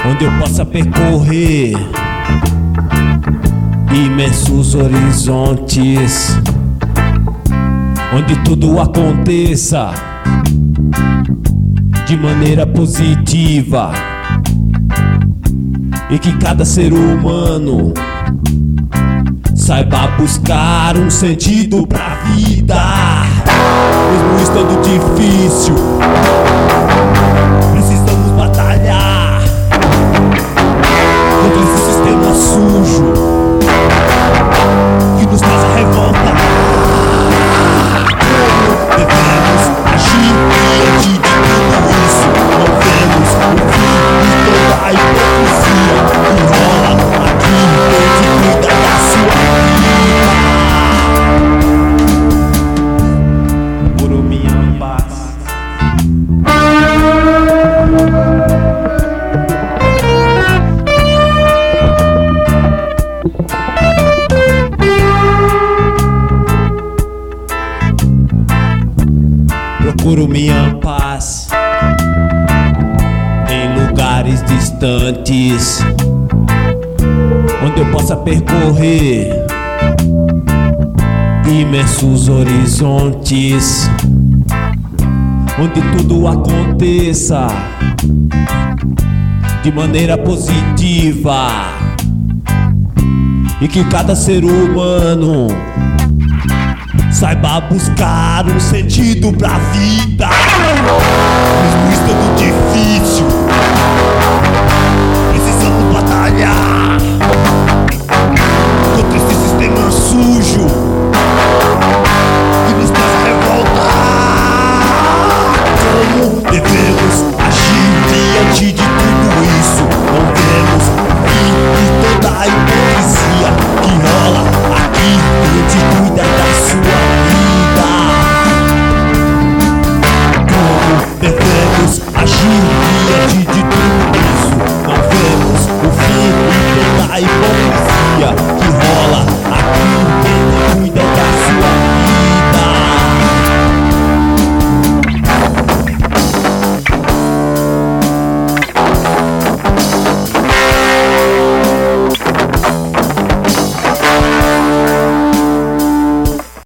onde eu possa percorrer imensos horizontes, onde tudo aconteça de maneira positiva e que cada ser humano saiba buscar um sentido pra vida, mesmo estando difícil. Precisamos batalhar contra esse sistema sujo que nos traz a revolta. Devemos agir diante de tudo isso. Não vemos o fim de toda a hipocrisia que rola aqui. Tente cuidar da sua vida. Por minha paz. Procuro minha paz em lugares distantes, onde eu possa percorrer imensos horizontes, onde tudo aconteça de maneira positiva e que cada ser humano saiba buscar um sentido pra vida, mesmo estando difícil.